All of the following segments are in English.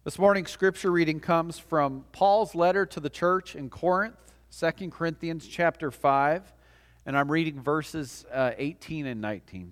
This morning's scripture reading comes from Paul's letter to the church in Corinth, 2 Corinthians chapter 5, and I'm reading verses 18 and 19.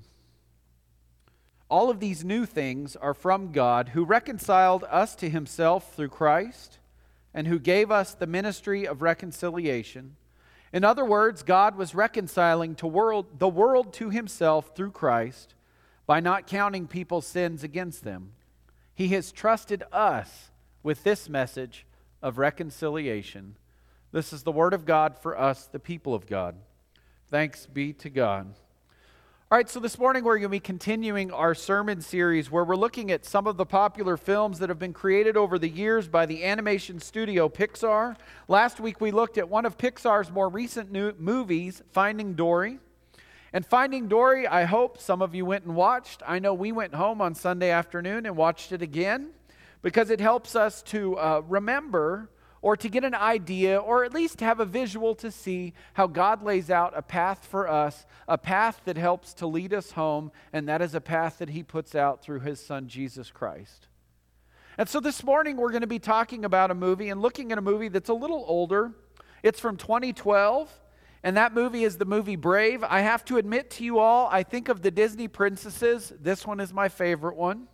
All of these new things are from God, who reconciled us to himself through Christ, and who gave us the ministry of reconciliation. In other words, God was reconciling the world to himself through Christ by not counting people's sins against them. He has trusted us with this message of reconciliation. This is the word of God for us, the people of God. Thanks be to God. All right, so this morning we're going to be continuing our sermon series where we're looking at some of the popular films that have been created over the years by the animation studio Pixar. Last week we looked at one of Pixar's more recent movies, Finding Dory. And Finding Dory, I hope some of you went and watched. I know we went home on Sunday afternoon and watched it again because it helps us to remember or to get an idea or at least have a visual to see how God lays out a path for us, a path that helps to lead us home, and that is a path that he puts out through his son, Jesus Christ. And so this morning we're going to be talking about a movie and looking at a movie that's a little older. It's from 2012. And that movie is the movie Brave. I have to admit to you all, I think of the Disney princesses, this one is my favorite one.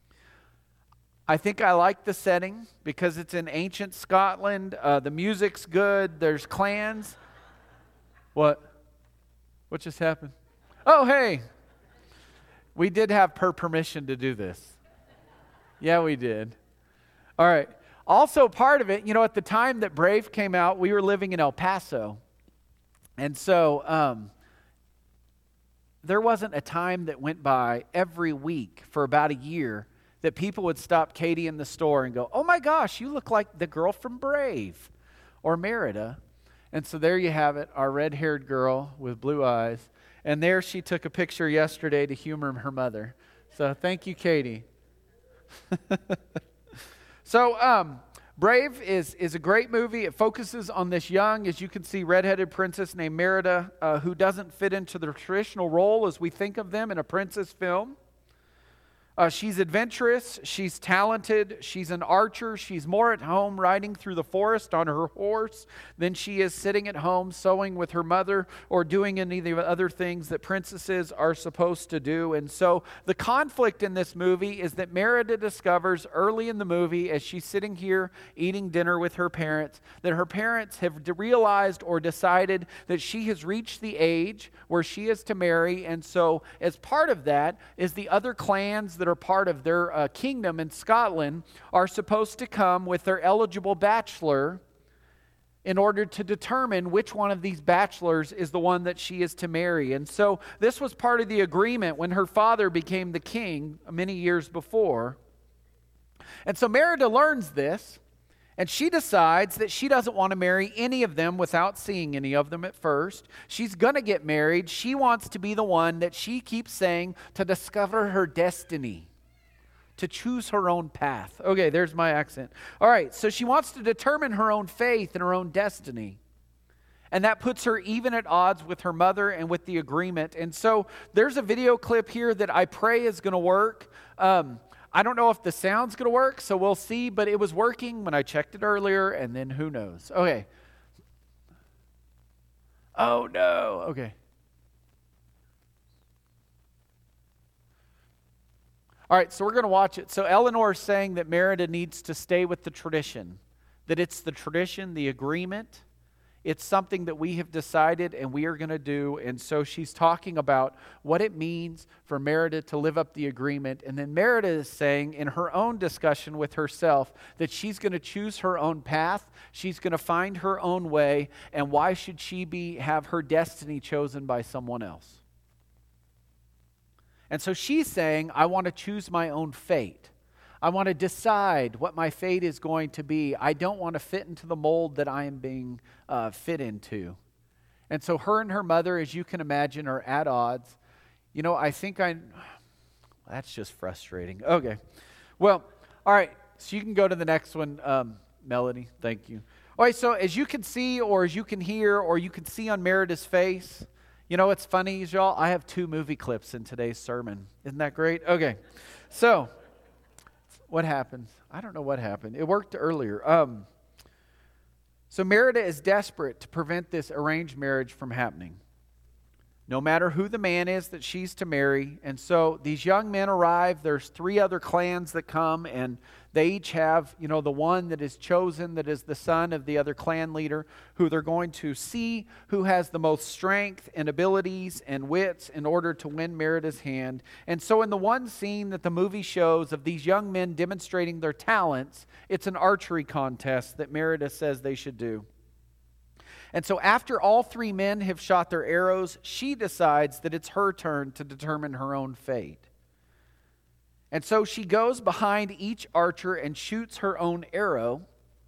I think I like the setting because it's in ancient Scotland. The music's good. There's clans. What? What just happened? Oh, hey. We did have permission to do this. Yeah, we did. All right. Also part of it, at the time that Brave came out, we were living in El Paso. And so there wasn't a time that went by every week for about a year that people would stop Katie in the store and go, "Oh my gosh, you look like the girl from Brave," or Merida. And so there you have it, our red-haired girl with blue eyes. And there she took a picture yesterday to humor her mother. So thank you, Katie. So, Brave is a great movie. It focuses on this young, as you can see, red-headed princess named Merida who doesn't fit into the traditional role as we think of them in a princess film. She's adventurous, she's talented, she's an archer, she's more at home riding through the forest on her horse than she is sitting at home sewing with her mother or doing any of the other things that princesses are supposed to do. And so the conflict in this movie is that Merida discovers early in the movie as she's sitting here eating dinner with her parents that her parents have realized or decided that she has reached the age where she is to marry. And so as part of that is the other clans that are part of their kingdom in Scotland are supposed to come with their eligible bachelor in order to determine which one of these bachelors is the one that she is to marry. And so this was part of the agreement when her father became the king many years before. And so Merida learns this, and she decides that she doesn't want to marry any of them without seeing any of them at first. She's going to get married. She wants to be the one that she keeps saying to discover her destiny, to choose her own path. Okay, there's my accent. All right, so she wants to determine her own faith and her own destiny. And that puts her even at odds with her mother and with the agreement. And so there's a video clip here that I pray is going to work. I don't know if the sound's going to work, so we'll see, but it was working when I checked it earlier, and then who knows. Okay. Oh, no. Okay. All right, so we're going to watch it. So Eleanor is saying that Merida needs to stay with the tradition, that it's the tradition, the agreement. It's something that we have decided and we are going to do. And so she's talking about what it means for Merida to live up the agreement. And then Merida is saying in her own discussion with herself that she's going to choose her own path. She's going to find her own way. And why should she have her destiny chosen by someone else? And so she's saying, I want to choose my own fate. I want to decide what my fate is going to be. I don't want to fit into the mold that I am being fit into. And so her and her mother, as you can imagine, are at odds. That's just frustrating. Okay. Well, all right. So you can go to the next one, Melody. Thank you. All right. So as you can see or as you can hear or you can see on Merida's face, what's funny, y'all? I have 2 movie clips in today's sermon. Isn't that great? Okay. So what happens. I don't know what happened. It worked earlier. So Merida is desperate to prevent this arranged marriage from happening, no matter who the man is that she's to marry. And so these young men arrive. There's 3 other clans that come, and they each have, the one that is chosen, that is the son of the other clan leader, who they're going to see who has the most strength and abilities and wits in order to win Merida's hand. And so in the one scene that the movie shows of these young men demonstrating their talents, it's an archery contest that Merida says they should do. And so after all 3 men have shot their arrows, she decides that it's her turn to determine her own fate. And so she goes behind each archer and shoots her own arrow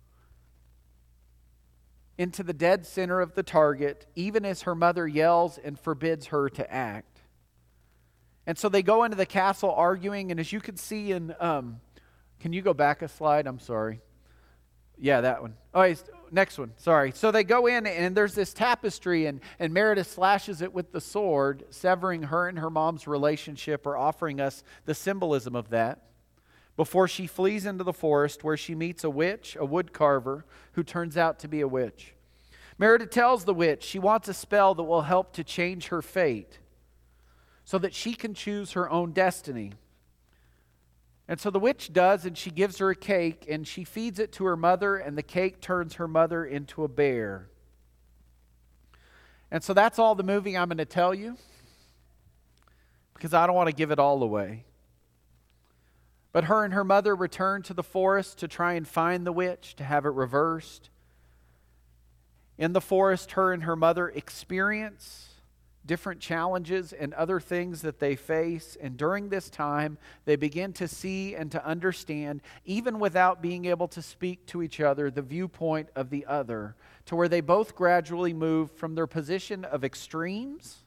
into the dead center of the target, even as her mother yells and forbids her to act. And so they go into the castle arguing, and as you can see in, can you go back a slide? I'm sorry. Yeah, that one. Oh, next one. Sorry. So they go in, and there's this tapestry, and Merida slashes it with the sword, severing her and her mom's relationship, or offering us the symbolism of that, before she flees into the forest where she meets a witch, a wood carver, who turns out to be a witch. Merida tells the witch she wants a spell that will help to change her fate so that she can choose her own destiny. And so the witch does, and she gives her a cake, and she feeds it to her mother, and the cake turns her mother into a bear. And so that's all the movie I'm going to tell you, because I don't want to give it all away. But her and her mother return to the forest to try and find the witch, to have it reversed. In the forest, her and her mother experience different challenges and other things that they face. And during this time, they begin to see and to understand, even without being able to speak to each other, the viewpoint of the other, to where they both gradually move from their position of extremes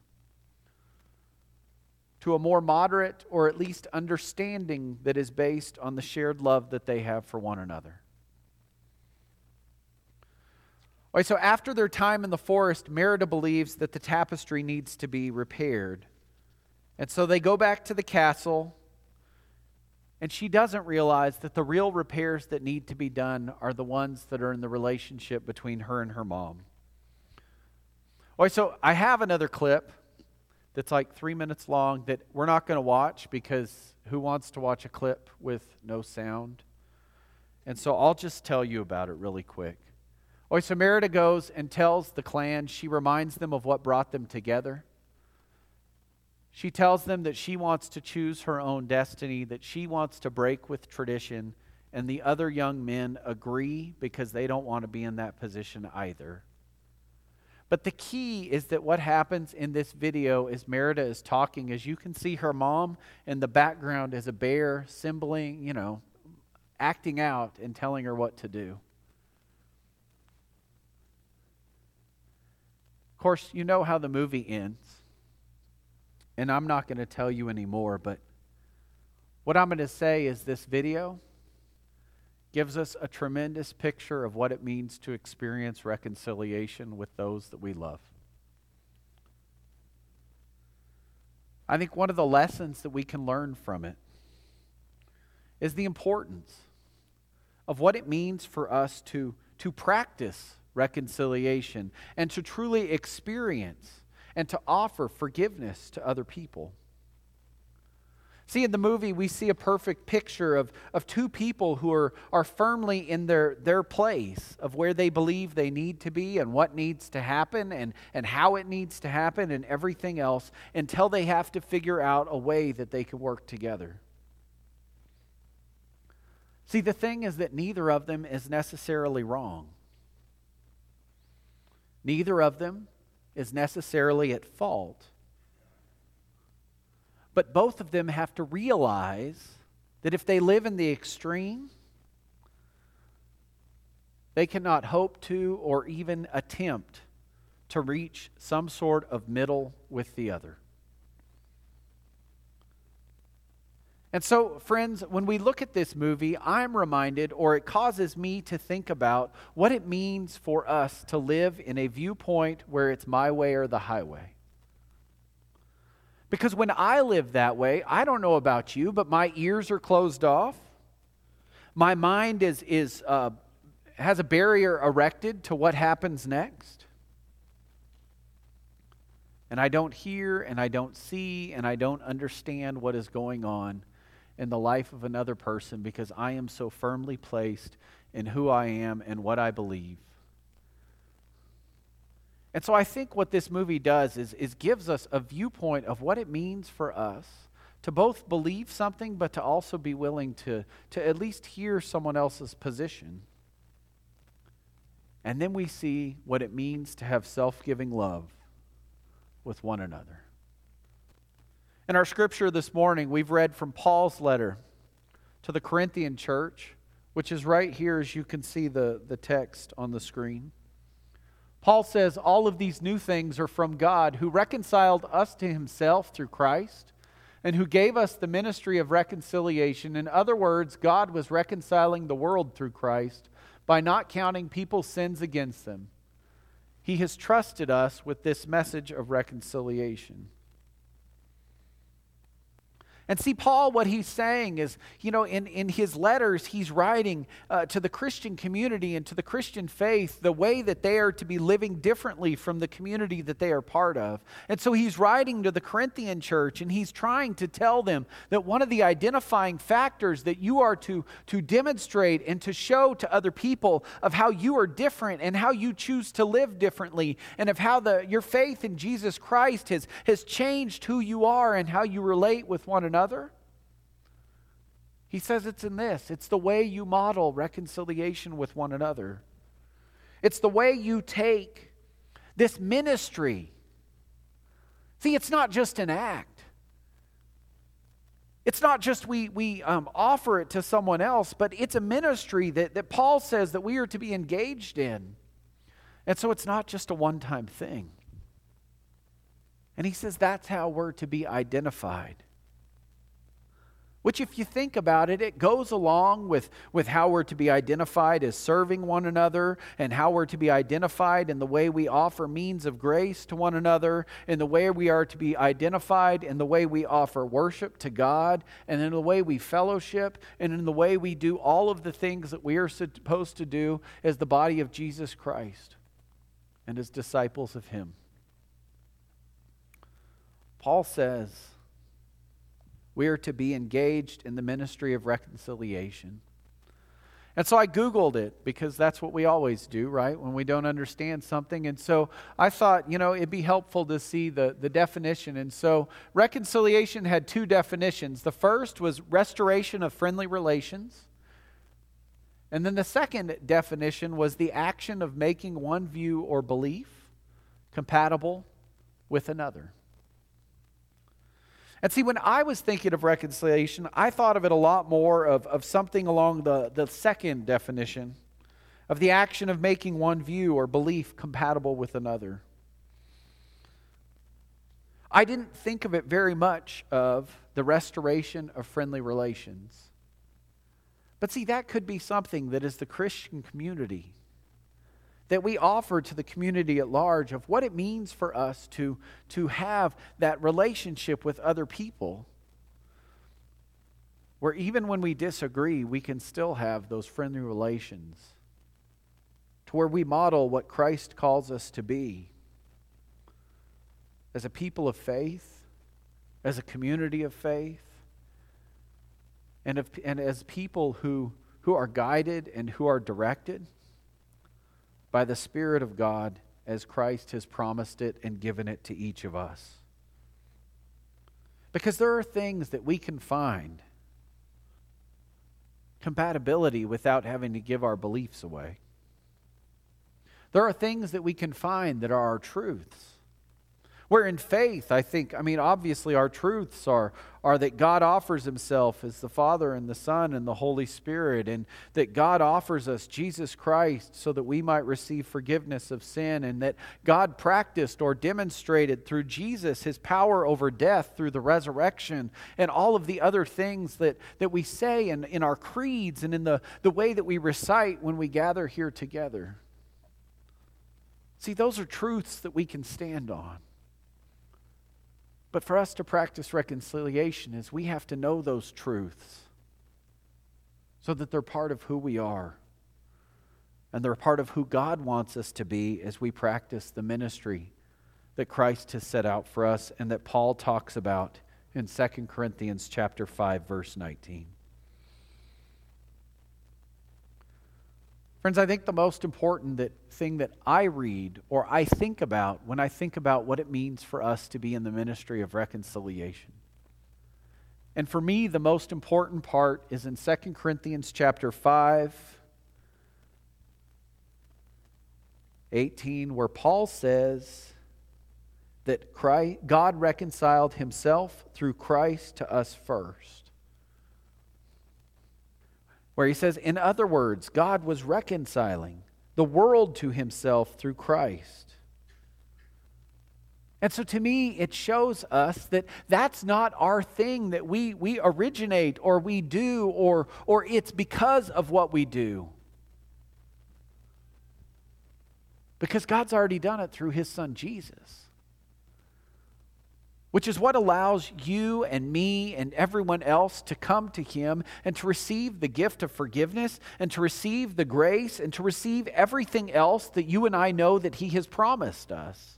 to a more moderate, or at least understanding that is based on the shared love that they have for one another. All right, so after their time in the forest, Merida believes that the tapestry needs to be repaired. And so they go back to the castle, and she doesn't realize that the real repairs that need to be done are the ones that are in the relationship between her and her mom. All right, so I have another clip that's like 3 minutes long that we're not going to watch, because who wants to watch a clip with no sound? And so I'll just tell you about it really quick. All right, so Merida goes and tells the clan, she reminds them of what brought them together. She tells them that she wants to choose her own destiny, that she wants to break with tradition, and the other young men agree because they don't want to be in that position either. But the key is that what happens in this video is Merida is talking. As you can see, her mom in the background is a bear, symboling, acting out and telling her what to do. Of course, you know how the movie ends. And I'm not going to tell you anymore, but what I'm going to say is this video gives us a tremendous picture of what it means to experience reconciliation with those that we love. I think one of the lessons that we can learn from it is the importance of what it means for us to practice reconciliation and to truly experience and to offer forgiveness to other people. See, in the movie, we see a perfect picture of 2 people who are firmly in their place of where they believe they need to be and what needs to happen and how it needs to happen and everything else, until they have to figure out a way that they can work together. See, the thing is that neither of them is necessarily wrong. Neither of them is necessarily at fault. But both of them have to realize that if they live in the extreme, they cannot hope to or even attempt to reach some sort of middle with the other. And so, friends, when we look at this movie, I'm reminded, or it causes me to think about, what it means for us to live in a viewpoint where it's my way or the highway. Because when I live that way, I don't know about you, but my ears are closed off. My mind has a barrier erected to what happens next. And I don't hear, and I don't see, and I don't understand what is going on in the life of another person because I am so firmly placed in who I am and what I believe. And so I think what this movie does is gives us a viewpoint of what it means for us to both believe something, but to also be willing to at least hear someone else's position. And then we see what it means to have self-giving love with one another. In our scripture this morning, we've read from Paul's letter to the Corinthian church, which is right here as you can see the text on the screen. Paul says, all of these new things are from God, who reconciled us to himself through Christ, and who gave us the ministry of reconciliation. In other words, God was reconciling the world through Christ by not counting people's sins against them. He has trusted us with this message of reconciliation. And see, Paul, what he's saying is, in his letters, he's writing to the Christian community and to the Christian faith the way that they are to be living differently from the community that they are part of. And so he's writing to the Corinthian church, and he's trying to tell them that one of the identifying factors that you are to demonstrate and to show to other people of how you are different and how you choose to live differently, and of how your faith in Jesus Christ has changed who you are and how you relate with one another. He says it's in this. It's the way you model reconciliation with one another. It's the way you take this ministry. See, it's not just an act. It's not just we offer it to someone else, but it's a ministry that Paul says that we are to be engaged in. And so it's not just a one-time thing. And he says that's how we're to be identified. Which, if you think about it, it goes along with how we're to be identified as serving one another, and how we're to be identified in the way we offer means of grace to one another, in the way we are to be identified in the way we offer worship to God, and in the way we fellowship, and in the way we do all of the things that we are supposed to do as the body of Jesus Christ and as disciples of Him. Paul says, we are to be engaged in the ministry of reconciliation. And so I Googled it because that's what we always do, right? When we don't understand something. And so I thought, it'd be helpful to see the definition. And so reconciliation had two definitions. The first was restoration of friendly relations. And then the second definition was the action of making one view or belief compatible with another. And see, when I was thinking of reconciliation, I thought of it a lot more of something along the second definition of the action of making one view or belief compatible with another. I didn't think of it very much of the restoration of friendly relations. But see, that could be something that is the Christian community, that we offer to the community at large, of what it means for us to have that relationship with other people, where even when we disagree, we can still have those friendly relations, to where we model what Christ calls us to be as a people of faith, as a community of faith, and as people who are guided and who are directed by the Spirit of God as Christ has promised it and given it to each of us. Because there are things that we can find compatibility without having to give our beliefs away. There are things that we can find that are our truths. Where in faith, obviously our truths are that God offers Himself as the Father and the Son and the Holy Spirit, and that God offers us Jesus Christ so that we might receive forgiveness of sin, and that God practiced or demonstrated through Jesus His power over death through the resurrection, and all of the other things that we say in our creeds and in the way that we recite when we gather here together. See, those are truths that we can stand on. But for us to practice reconciliation is we have to know those truths. so that they're part of who we are. And they're part of who God wants us to be as we practice the ministry that Christ has set out for us and that Paul talks about in 2 Corinthians chapter 5, verse 19. Friends, I think the most important thing that I read or I think about when I think about what it means for us to be in the ministry of reconciliation. And for me, the most important part is in 2 Corinthians chapter 5, 18, where Paul says that God reconciled himself through Christ to us first. Where he says, in other words, God was reconciling the world to himself through Christ. And so to me, it shows us that that's not our thing that we originate or we do or it's because of what we do. Because God's already done it through his Son Jesus. Which is what allows you and me and everyone else to come to him and to receive the gift of forgiveness and to receive the grace and to receive everything else that you and I know that he has promised us.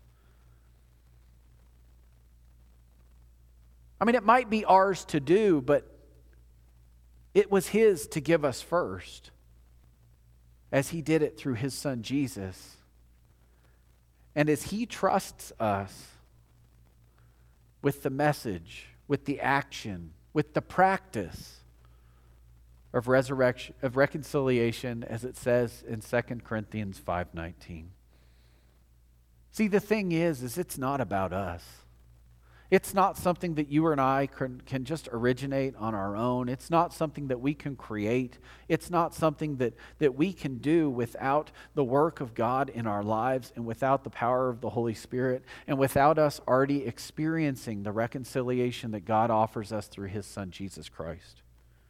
I mean, it might be ours to do, but it was his to give us first, as he did it through his Son Jesus. And as he trusts us with the message, with the action, with the practice of resurrection, of reconciliation, as it says in 2 Corinthians 5:19. See, the thing is it's not about us. It's not something that you and I can just originate on our own. It's not something that we can create. It's not something that we can do without the work of God in our lives and without the power of the Holy Spirit and without us already experiencing the reconciliation that God offers us through his Son, Jesus Christ.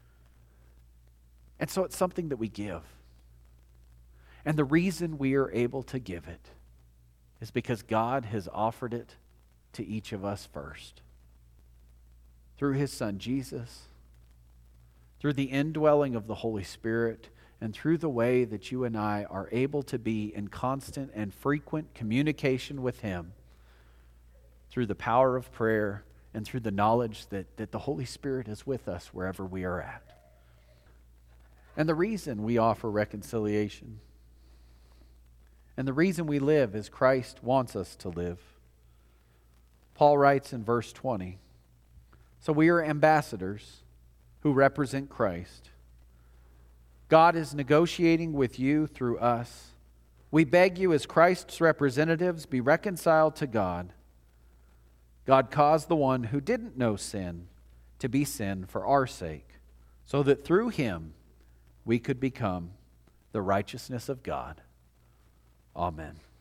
And so it's something that we give. And the reason we are able to give it is because God has offered it to each of us first. Through his Son Jesus, through the indwelling of the Holy Spirit, and through the way that you and I are able to be in constant and frequent communication with him, through the power of prayer and through the knowledge that the Holy Spirit is with us wherever we are at. And the reason we offer reconciliation and the reason we live as Christ wants us to live. Paul writes in verse 20, so we are ambassadors who represent Christ. God is negotiating with you through us. We beg you as Christ's representatives, be reconciled to God. God caused the one who didn't know sin to be sin for our sake, so that through him we could become the righteousness of God. Amen.